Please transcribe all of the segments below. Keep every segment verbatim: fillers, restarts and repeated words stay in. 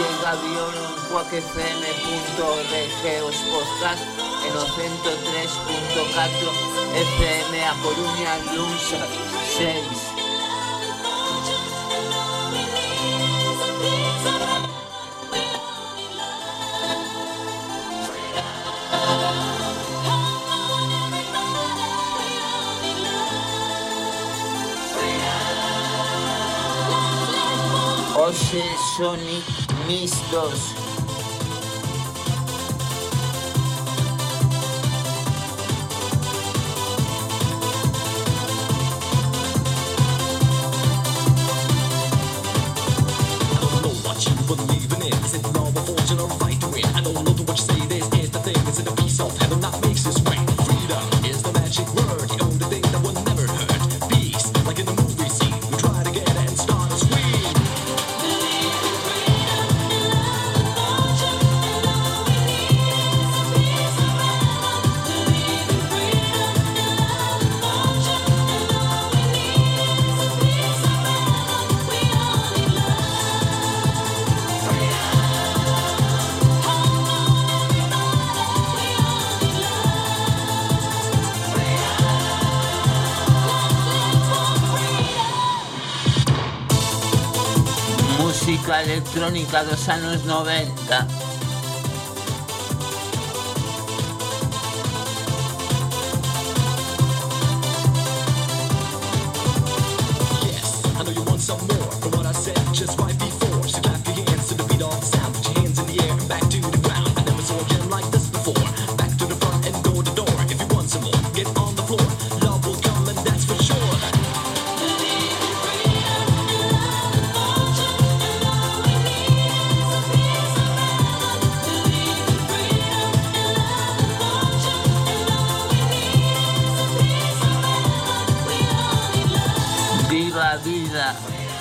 Gaviolo en cuac f m punto org os podcast en o ciento tres punto catro F M a Coruña luns seis. Ose Sonic Mixtos. Música electrónica dos anos noventa. Viva vida.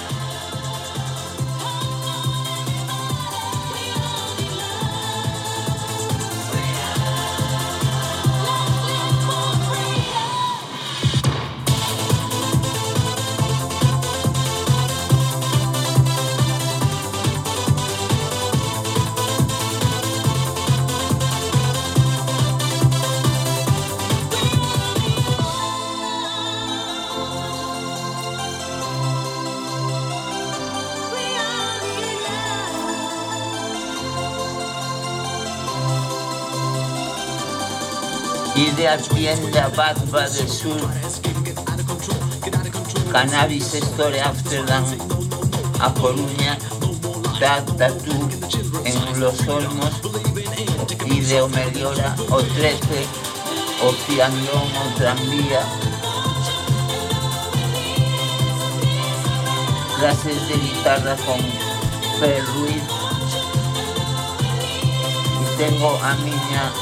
Ir a tienda Batba del Sur, Cannabis Store Amsterdam, a Coruña, Tatu en Los Olmos, Ideo Meliora, o trece, o Ciandón, o Tranvía. Clases de guitarra con Fer Ruiz. Y tengo a miña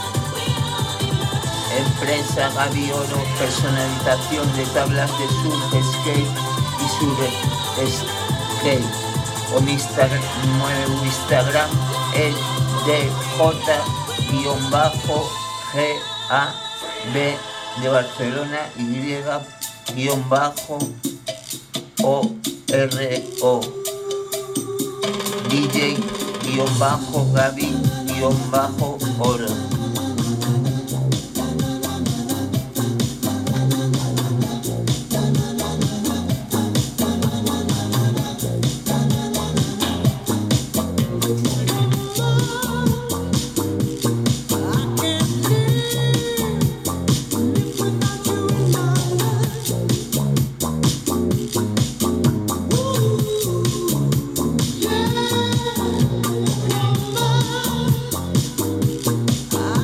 empresa Gaviolo, personalización de tablas de surf, skate y surf skate. O mi Instagram, o Instagram es D J G A B de Barcelona Y O R O D J Gavi Oro. I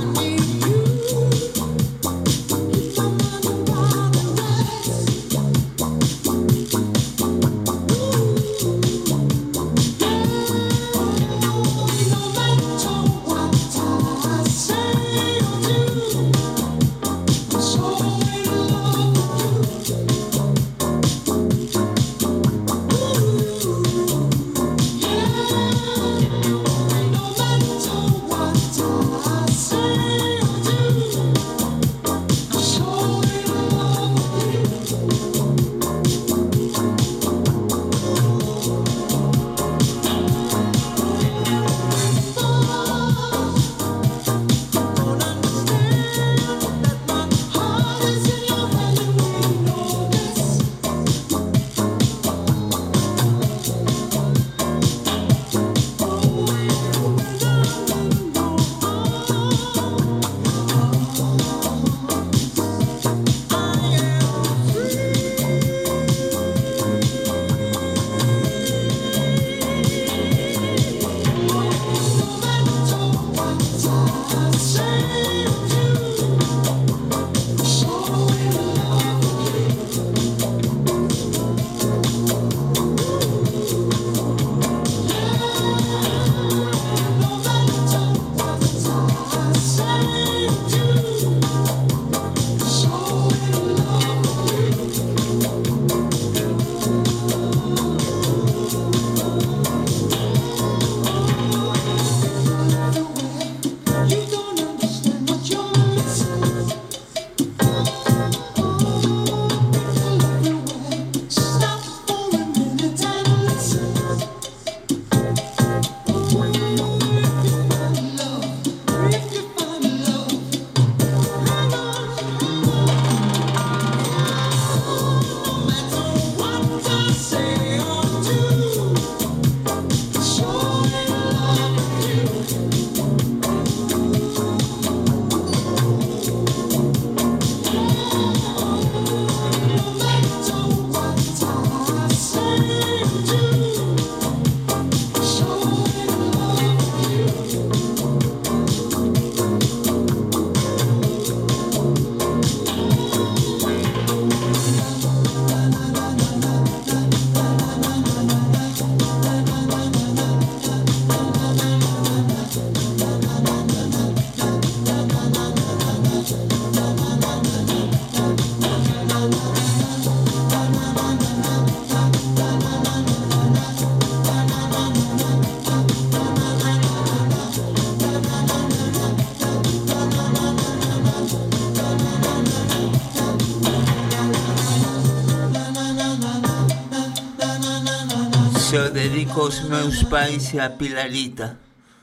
dedico aos meus pais e a Pilarita.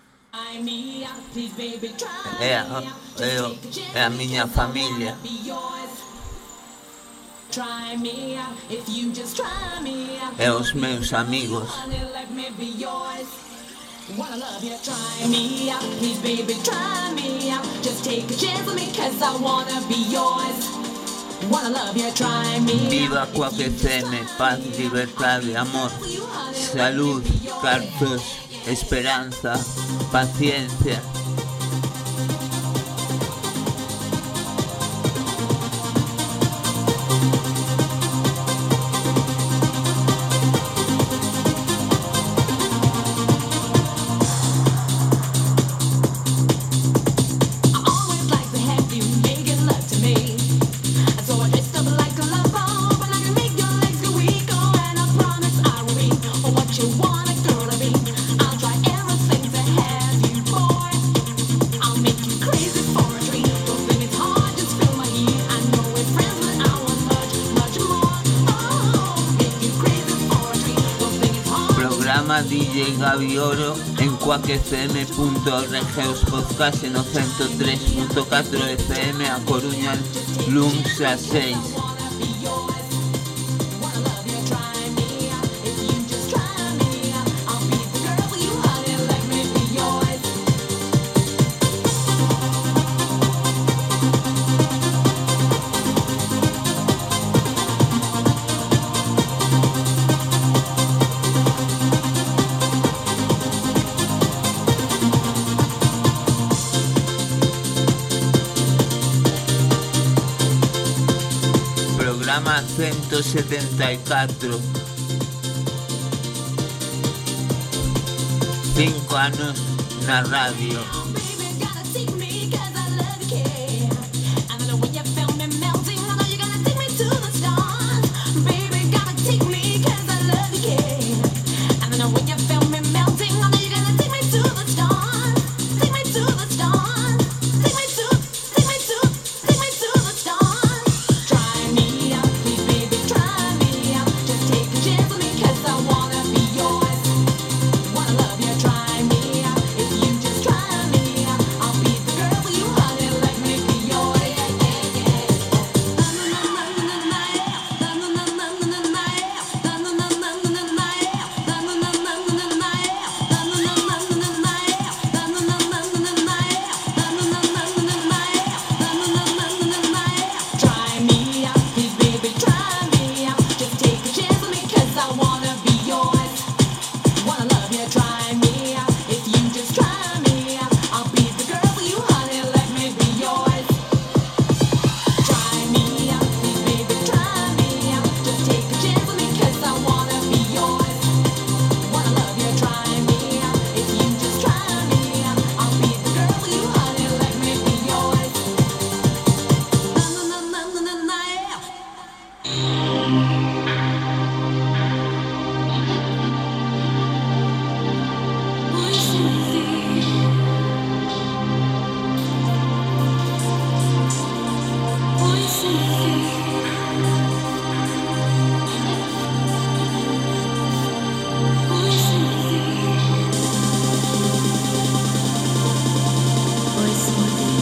É a, é, a- é a minha família. É os meus amigos. Wanna love you, try me out, please baby, try me out. Just take a chance on me, cause I wanna be yours. Wanna love you, try me Viva out. Quack F M, paz, libertad, amor, salud, cartos, esperanza, paciencia. I always like to have you making love to me. So I dressed up like a love bomb, but I can make your legs go weak. Oh, and I promise I will be what you want a girl to be. I'll try everything to have you, boy. I'll make you crazy for a treat. Don't think it's hard, just feel my heat. I know we're friends, but I want much, much more. Oh, make you crazy for a treat. Don't think it's hard. Programa D J Gabi Oro en quack f m punto org, os podcast no ciento tres punto catro F M a Coruña, luns a seis. Wanna be yours. Wanna love you, try me out. If you just try me out, I'll be the girl for you, honey. Let me be yours. Programa ciento setenta y cuatro. Cinco anos na radio. Baby, gotta take me 'cause I love you, care. And I know when you feel me melting, I know you're gonna take me to the stars. Baby, gotta take me 'cause I love you, care. And I know when you feel me melting, I know you're gonna take me to the stars. Take me to the stars. Take me to, take me to, take me to the stars. Try me out, please, baby, try me out. Just take a chance on me 'cause I wanna be yours. Wanna love you, try me out. If you just try me out, I'll be the girl for you, honey. Let me be yours. Yeah, yeah, yeah. Na na na na na na yeah. Na na na na na na yeah. Na na na na na na yeah. Na na na na na na yeah. Na na na na na na yeah. Na na na na na na yeah. Na na na na na na yeah. Na na na na na na yeah. Try me out, please, baby, try me out. Just take a chance on me 'cause I wanna be yours. Wanna love you, try me out. If you just try me out, I'll be the girl for you, honey. Let me be yours. Try me out, please, baby, try me out. Just take a chance on me 'cause I wanna be yours. Wanna love you, try me out. If you just try me out, I'll be the girl for you, honey. Let me be yours. Na na na na na na yeah. Hoy sin ti, hoy sin ti, hoy sin ti, hoy sin ti.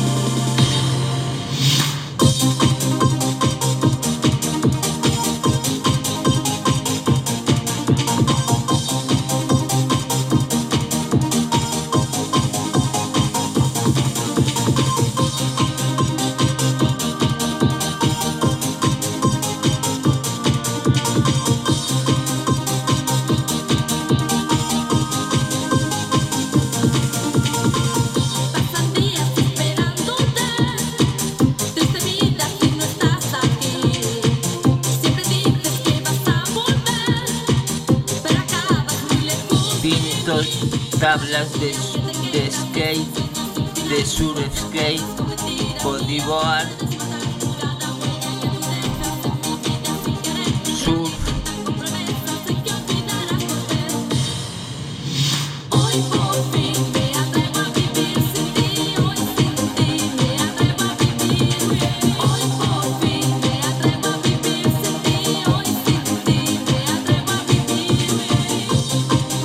Pasan días esperándote, triste vida si no estás aquí. Siempre dices que vas a volver, pero acabas muy lejos. Pintos, tablas de, de skate, de surf skate, bodyboard, surf. Hoy por fin me atrevo a vivir sin ti, hoy sin ti me atrevo a vivir. Hoy por fin me atrevo a vivir sin ti, hoy sin ti me atrevo a vivir.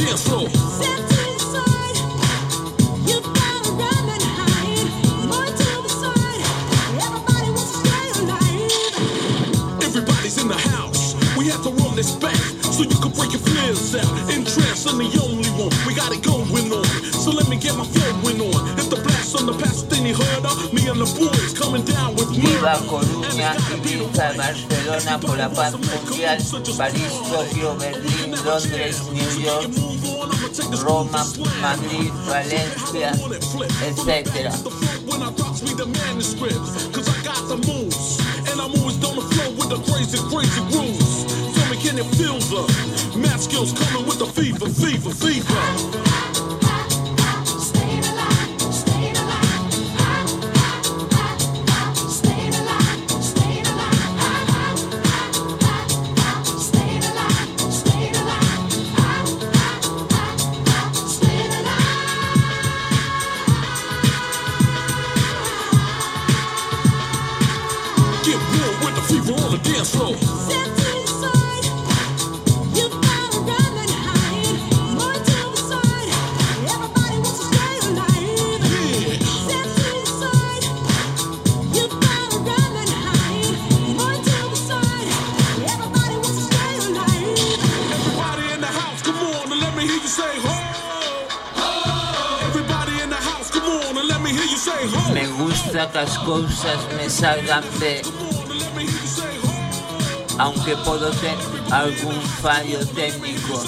dance floor. Step to the side, you gotta run and hide. More to the side, everybody wants to stay alive. Everybody's in the house, we have to run this back so you can break your flares out. In trance, I'm the only one, we got it going on. So let me get my flowing on. Hit the blast on the past, then you heard of me and the boys coming down with me. Viva Coruña, Ibiza, Barcelona por la paz mundial, París, Tokio, Berlín, Londres, New York, Roma, Madrid, Valencia, etcétera. When I drops me the manuscripts, cause I got the moves, and I'm always on the flow with the crazy, crazy grooves. Tell me, can it feel the math skills coming with the fever, fever, fever? Dance floor. Step to the side, you gotta run and hide. More to the side, everybody wants to stay alive. Yeah. Step to the side, you gotta run and hide. More to the side, everybody wants to stay alive. Everybody in the house, come on and let me hear you say ho. Ho. Everybody in the house, come on and let me hear you say ho. Me gusta que las cosas me salgan de, aunque puedo tener algún fallo técnico.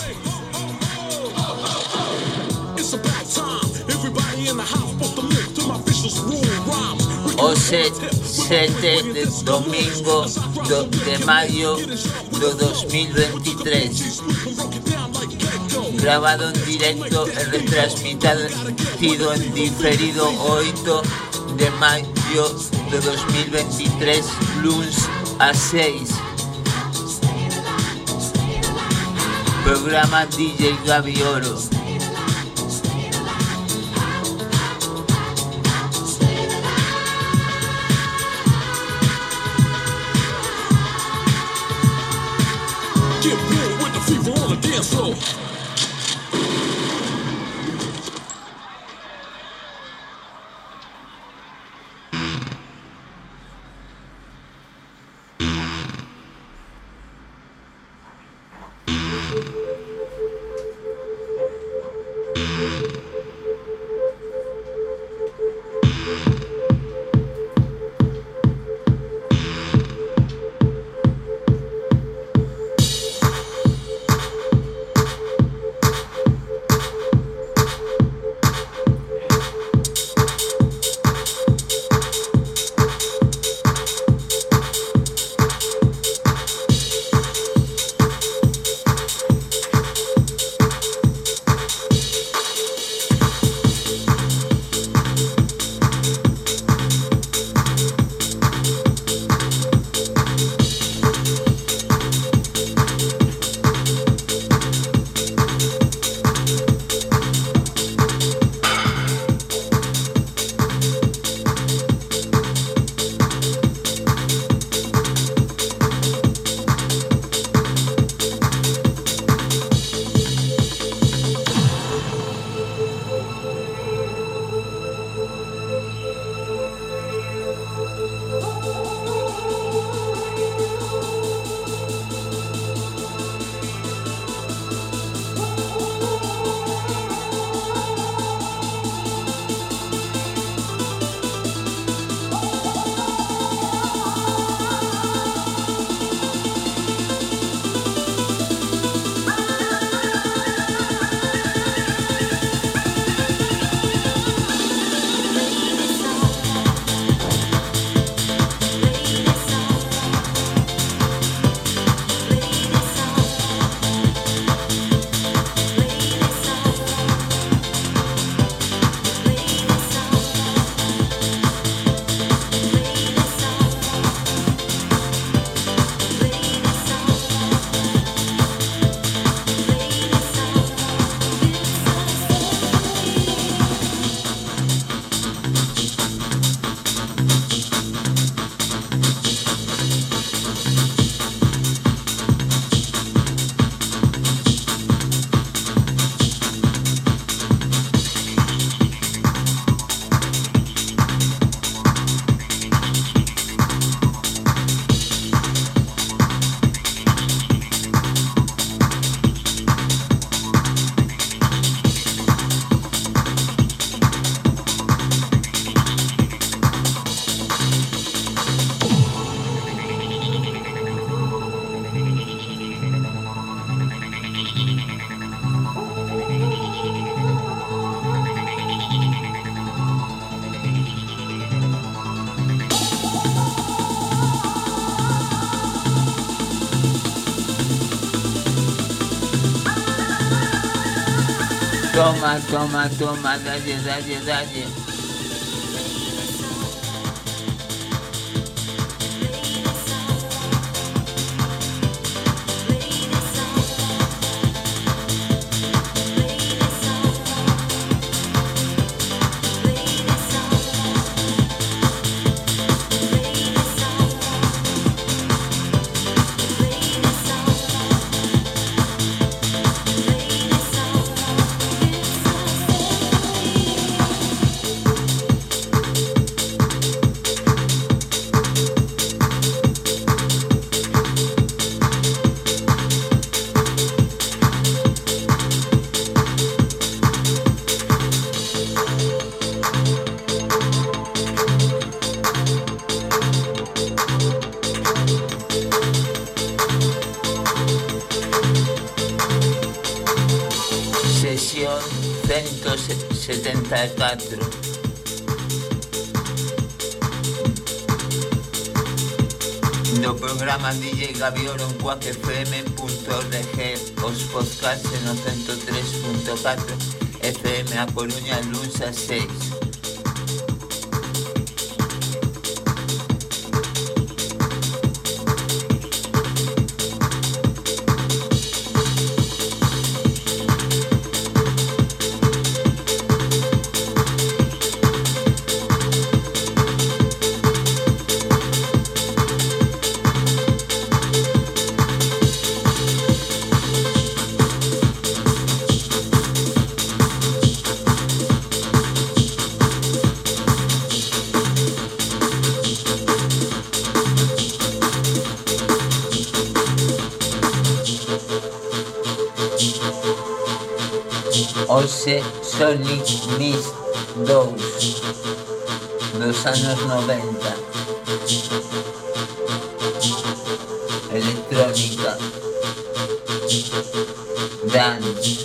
O sete de domingo do, de mayo de dos mil veintitrés. Grabado en directo y retransmitido en diferido ocho de mayo de dos mil veintitrés, lunes a seis. Programa D J Gaby Oro. Get real with the fever on the dance floor. Toma, toma, toma, dale, dale, dale. Sesión ciento setenta y cuatro. No programa D J Gaviolo en quack f m punto org, os podcasts no ciento tres punto catro F M a Coruña, luns a seis. Ose Sonic Mist dos dos años noventa. Electrónica, dance.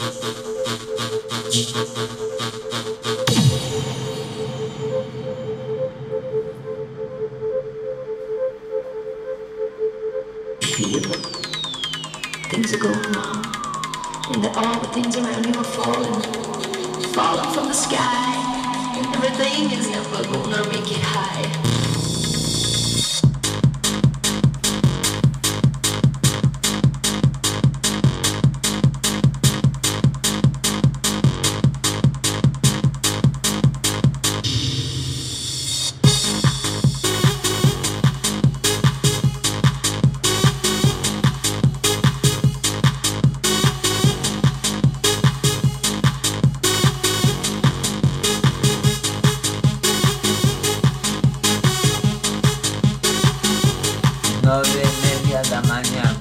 Things are going wrong, and that all the things around you are falling, falling from the sky, and everything is never gonna make it high. Nueve y media de la mañana.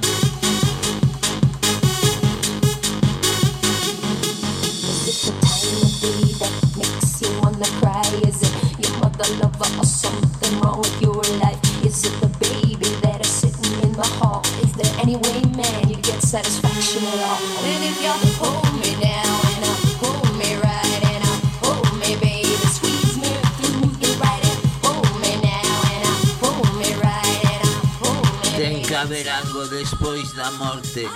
Is it the time of day that makes you wanna cry? Is it your mother lover or something wrong with your life? Is it the baby that is sitting in the hall? Is there any way, man, you get satisfaction at all? And if you hold me down and I hold me right and I hold me, baby, squeeze me through it right and hold me now and I hold me right and I hold me. Ten que haber algo despois da morte.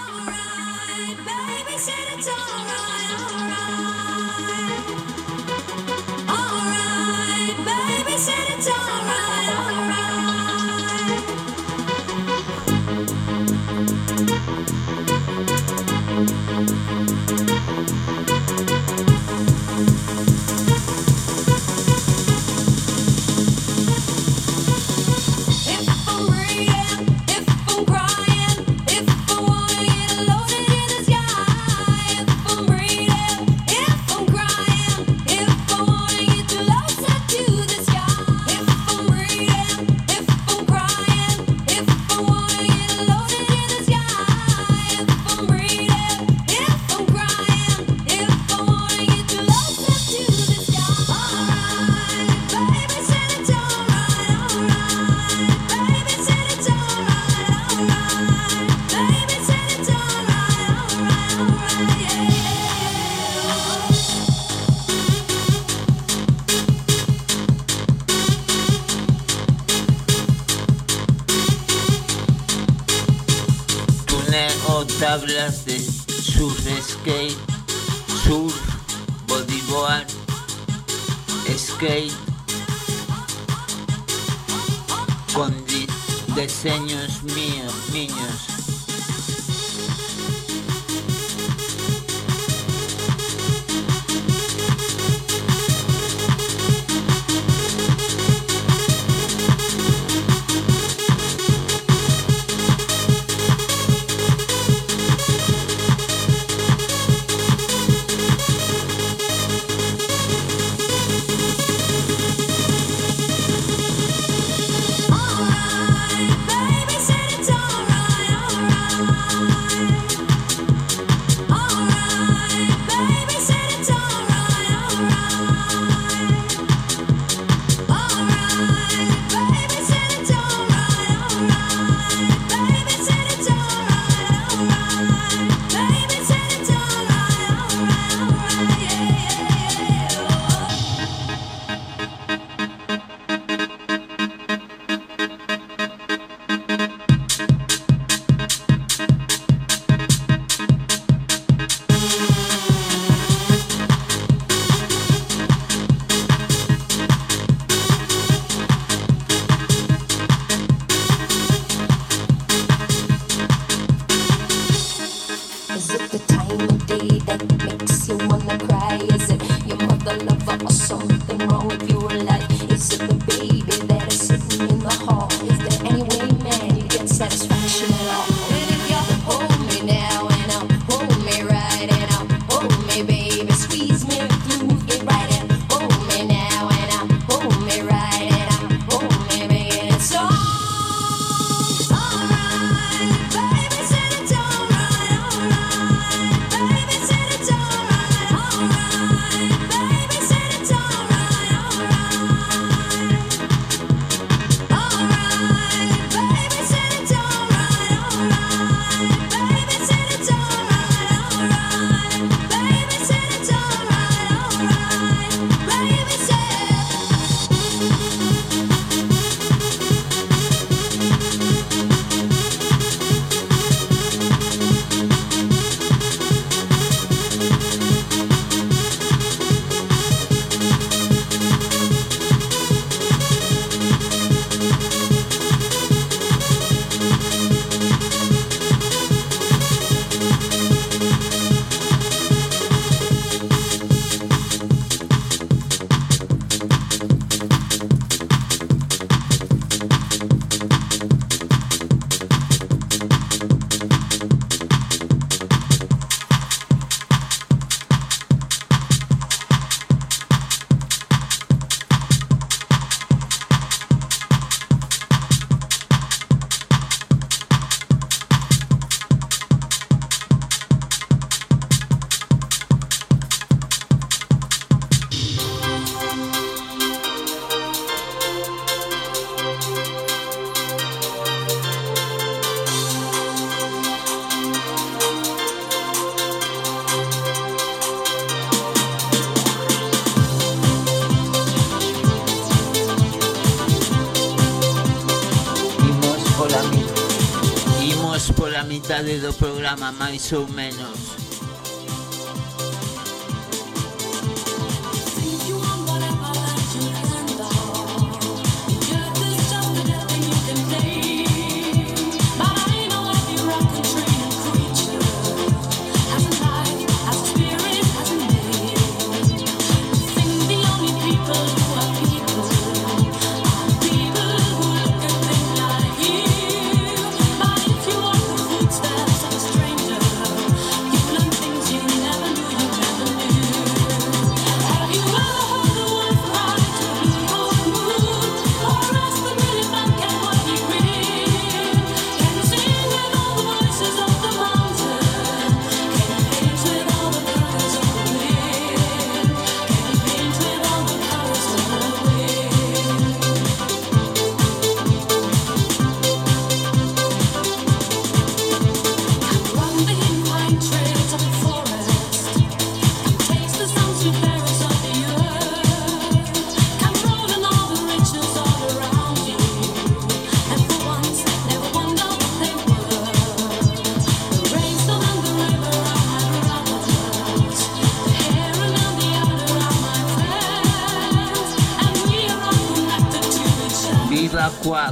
Tablas de surf skate, surf bodyboard, skate, con di- diseños míos, niños. Is it the time of day that makes you wanna cry? Is it your mother lover or something wrong with your life? Is it the baby that is sitting in the hall? Is there any way, man, you get satisfaction at all? And if you hold me now and I'll hold me right and I'll hold me, baby, squeeze me through it right and hold me now and I'll hold me right and I'll hold me, baby, it's all alright, baby, said it's alright, alright, baby, said it's alright, alright, baby, said it's alright, alright, alright, baby, said it's alright, alright, baby, said it's alright, alright, baby, said it's alright, alright, baby, said. Imos pola mitad, imos pola mitade do programa, máis ou menos. But if you want the footsteps of a stranger, you will Quack.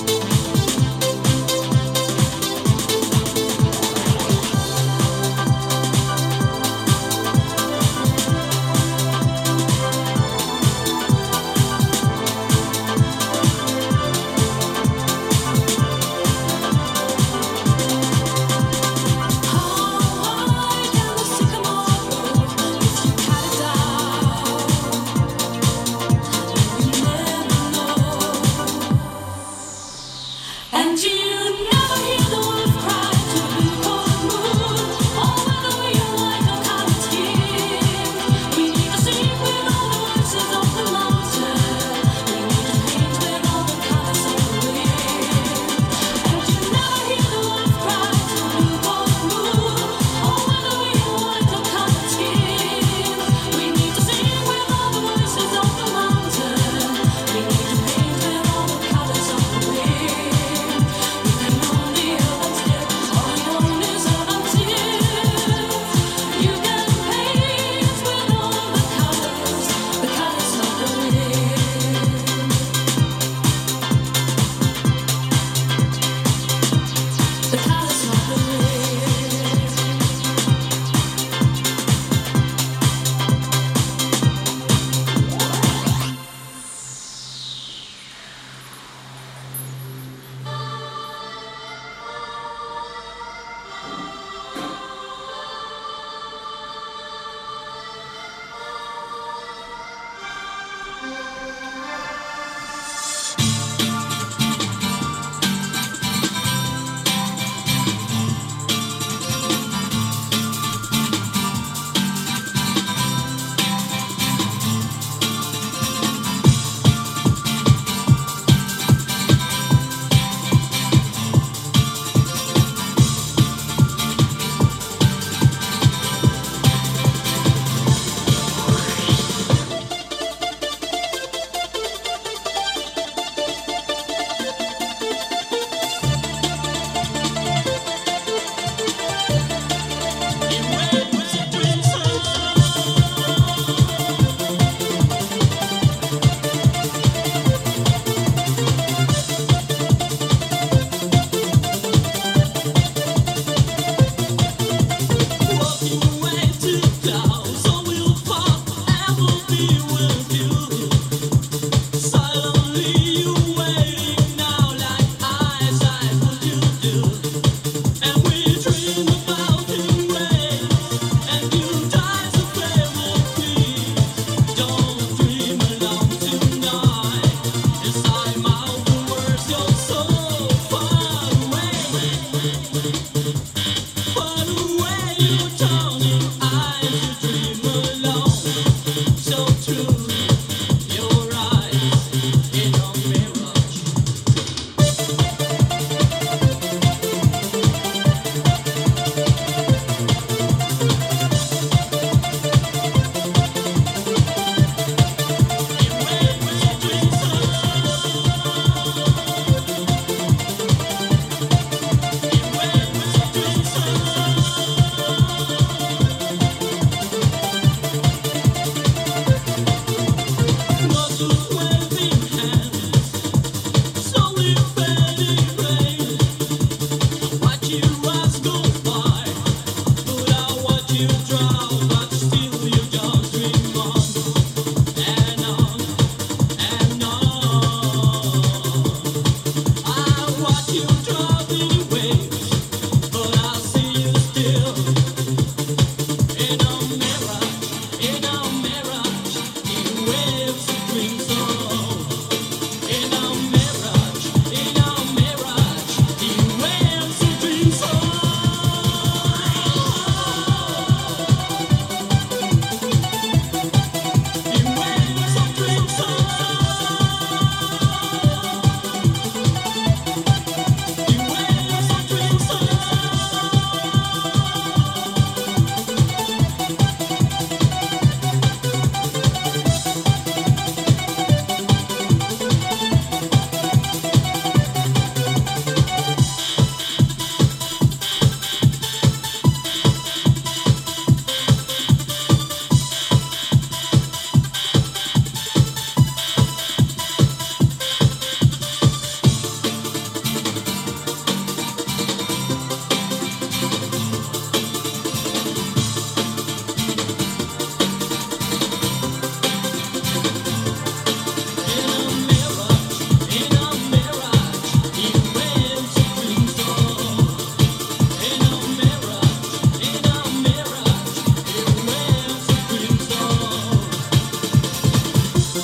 Thank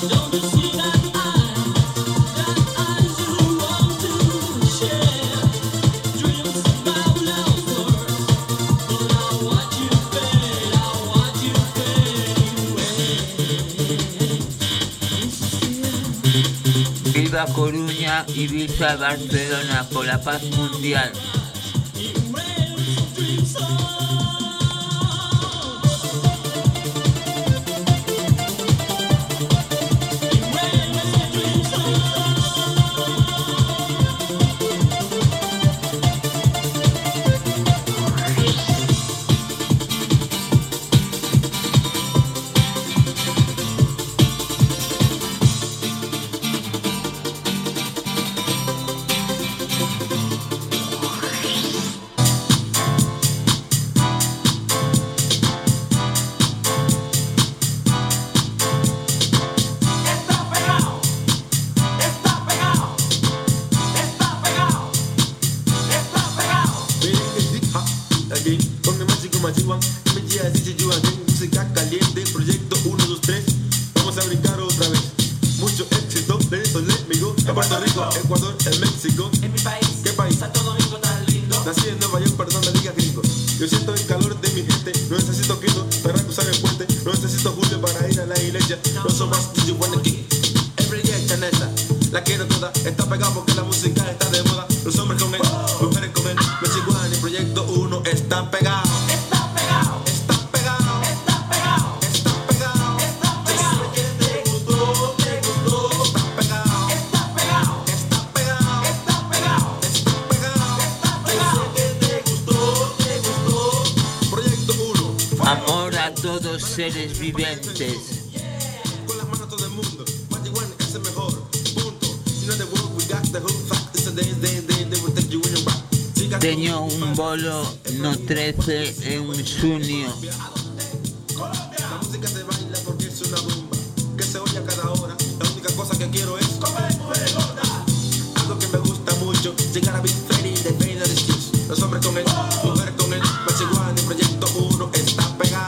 Viva Coruña y viva Barcelona por la paz mundial. Amor a todos seres viventes. Con las manos todo el mundo. Marihuana es el mejor. Punto. You know the world we got the whole fact. It's a day, day, day, they will take you in your back. Teño un bolo no trece e un xunio. La música se baila porque es una bomba que se oye a cada hora. La única cosa que quiero es comer mujer gorda. Algo que me gusta mucho. Llegar a Big Freddy de Vader Skills. Los hombres con él, mujeres con él. Marihuana y Proyecto uno está pegado.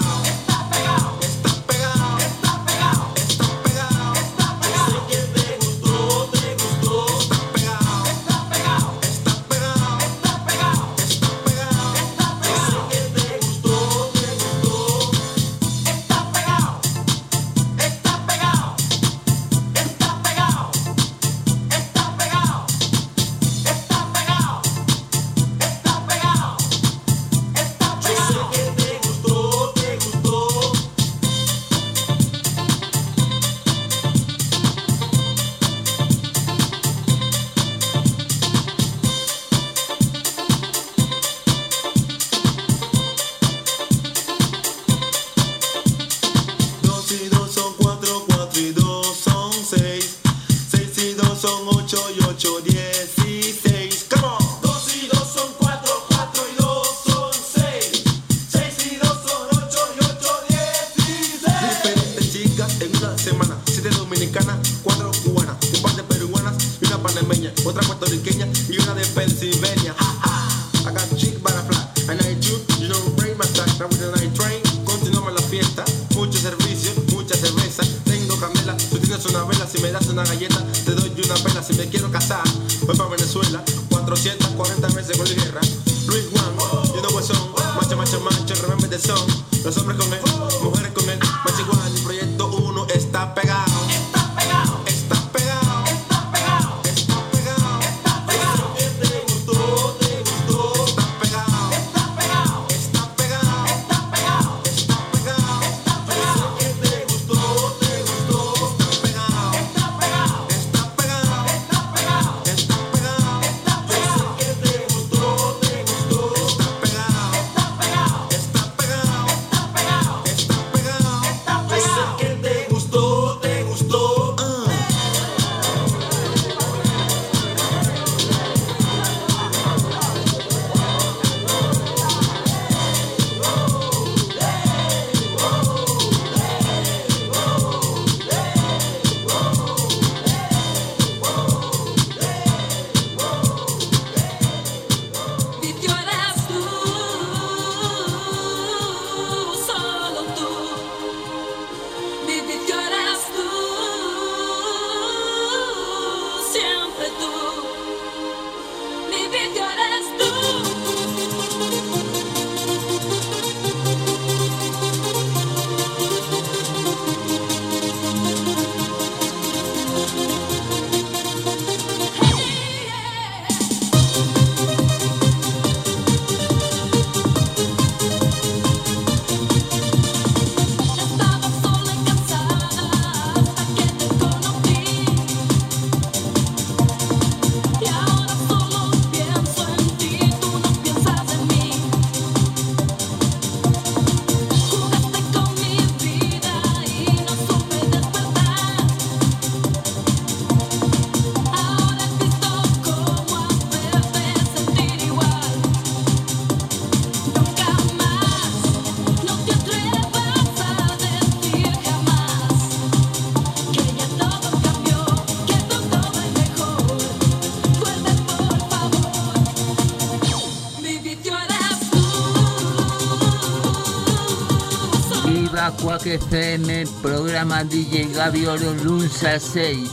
Todo Quack F M, programa D J Gaby Oro, lunes a seis.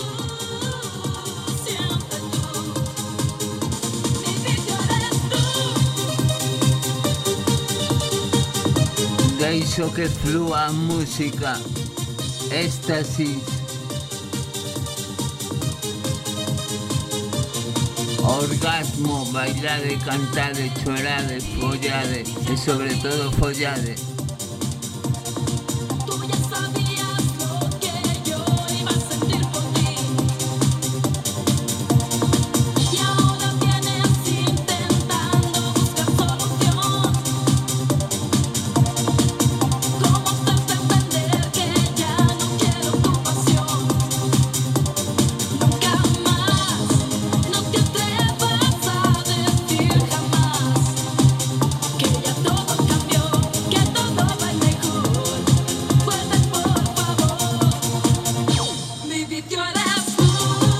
Deixo que flúa a música, éxtasis, orgasmo, bailade, cantade, chorade, follade e sobre todo follade. Tú ya sabías lo que yo iba a sentir por ti. Y ahora vienes intentando buscar solución. ¿Cómo hacerte entender que ya no quiero tu pasión? Nunca más, no te atrevas a decir jamás que ya todo cambió, que todo va mejor. Vuelve por favor, mi vicio eres tú,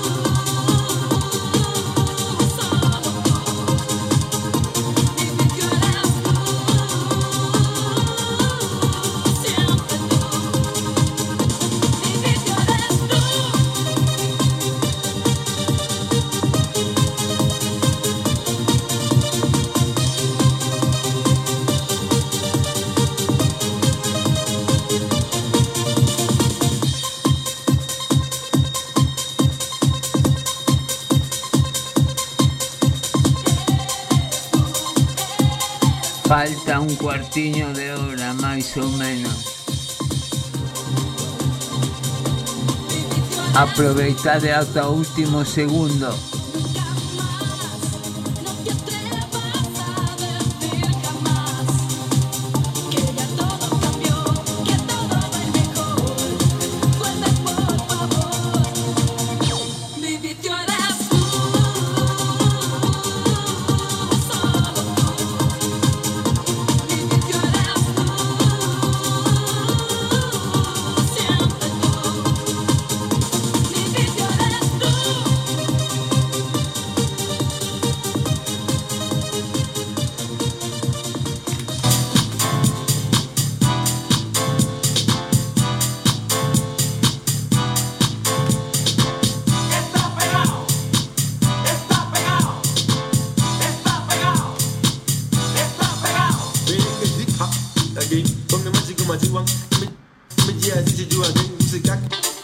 solo tú. Mi vicio eres tú, siempre tú. Mi vicio eres tú. Falta un cuartiño de hora, máis ou menos. Aproveitade ata o último segundo. Nunca más, no te atrevas a decir jamás que ya todo cambió, que todo va mejor. Vuelve por favor, mi vicio eres tú, solo tú. Mi vicio eres tú, siempre tú. Mi vicio eres tú. Está pegado, está pegado, está pegado, está pegado. Baby, get it hot again. From the magic of my G one, me, me, yeah, this is you again. Music back.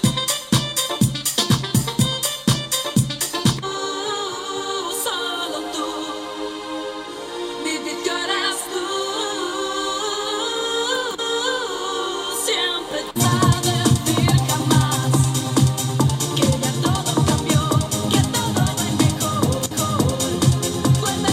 Solo tú, mi vicio eres tú, siempre a decir jamás que ya todo cambió, que todo va mejor. Vuelve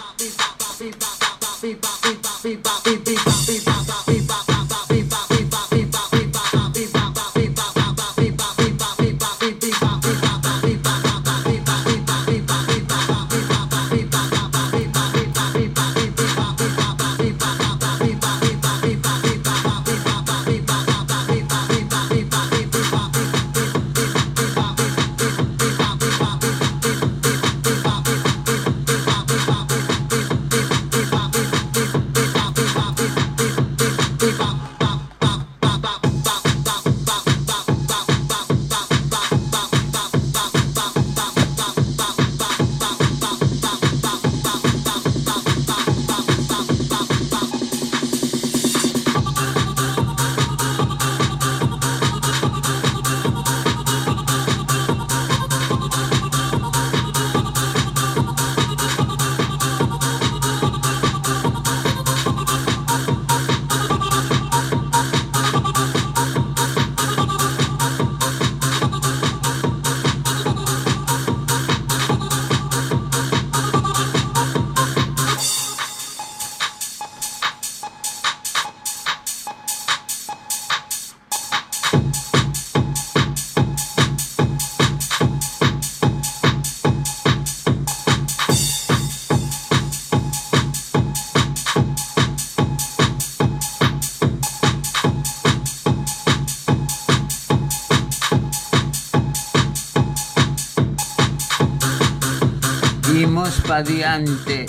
Imos pa diante.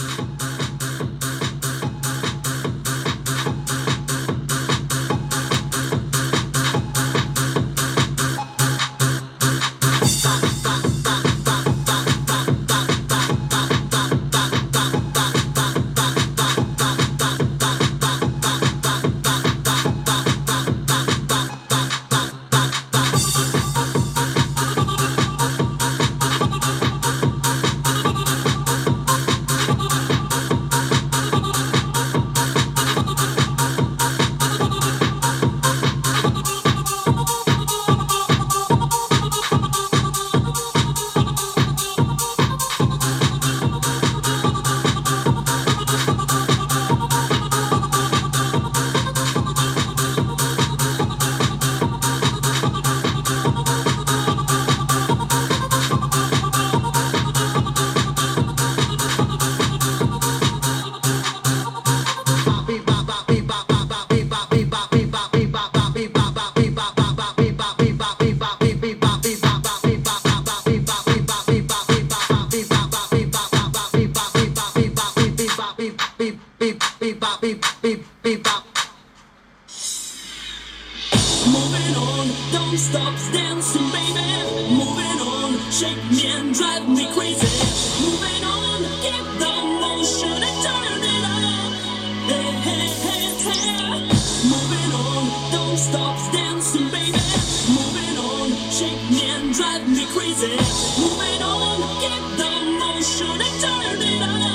moving on, shake me and drive me crazy. Moving on, keep the motion and turn it on. Hey, hey, hey, hey. Moving on, don't stop dancing, baby. Moving on, shake me and drive me crazy. Moving on, keep the motion and turn it on.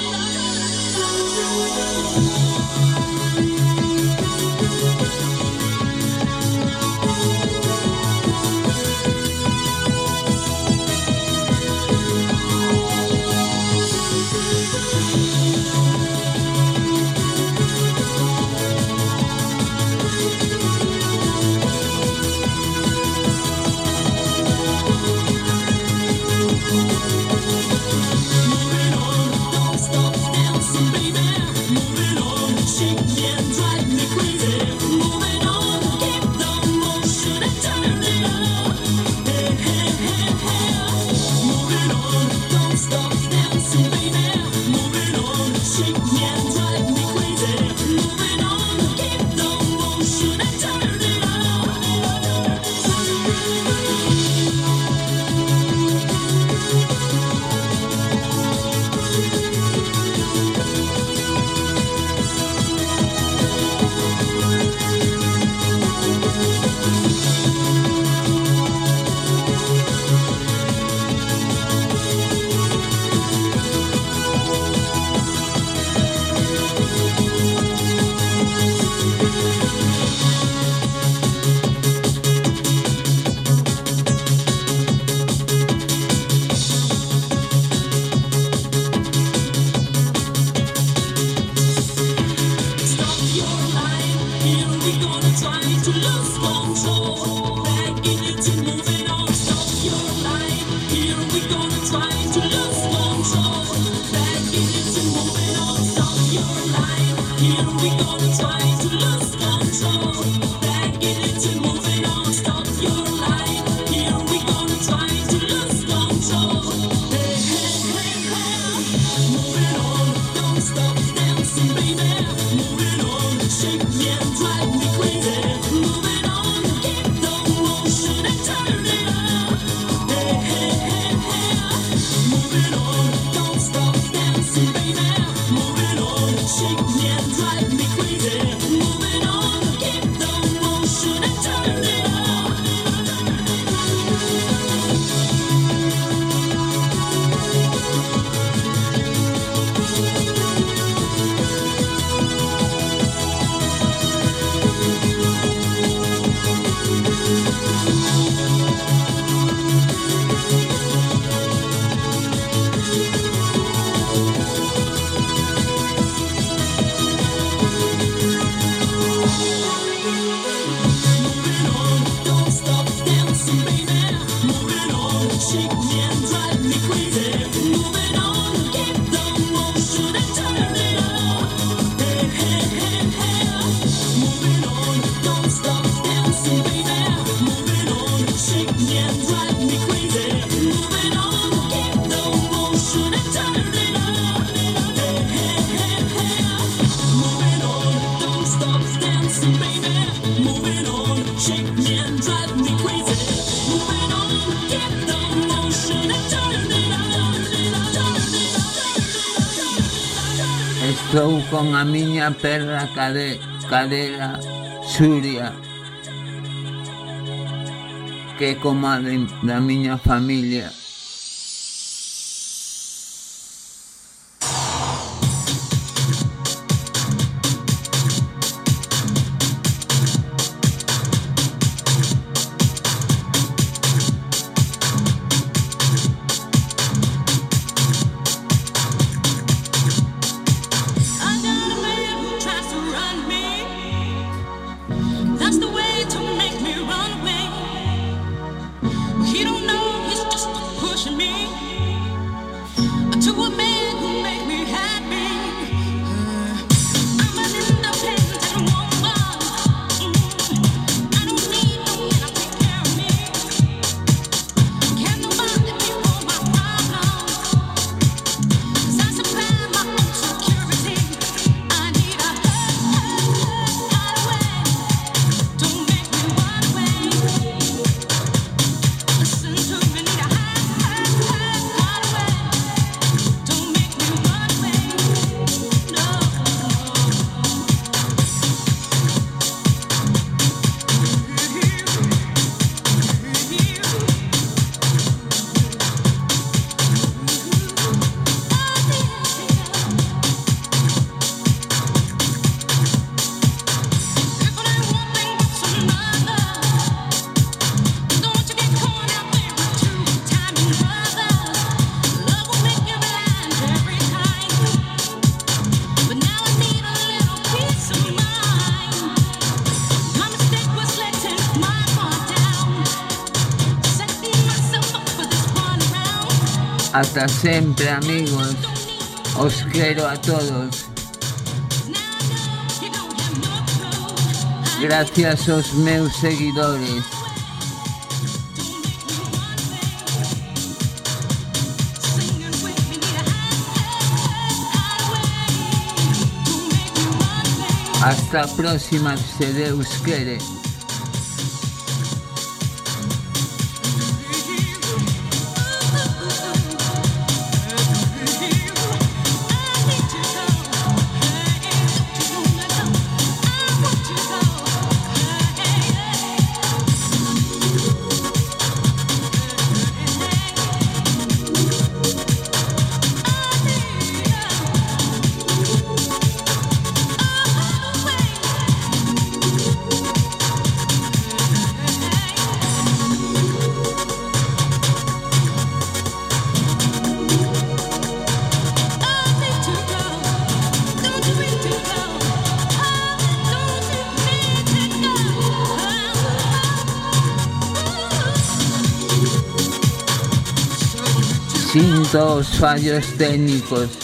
Estou con a miña perra cade, cadera Xuria, que é como a de, da miña familia. That's the way to make me run away. He don't know he's just a Hasta sempre, amigos. Os quero a todos. Gracias aos meus seguidores. Hasta a próxima, se Deus quere. Sinto os fallos técnicos.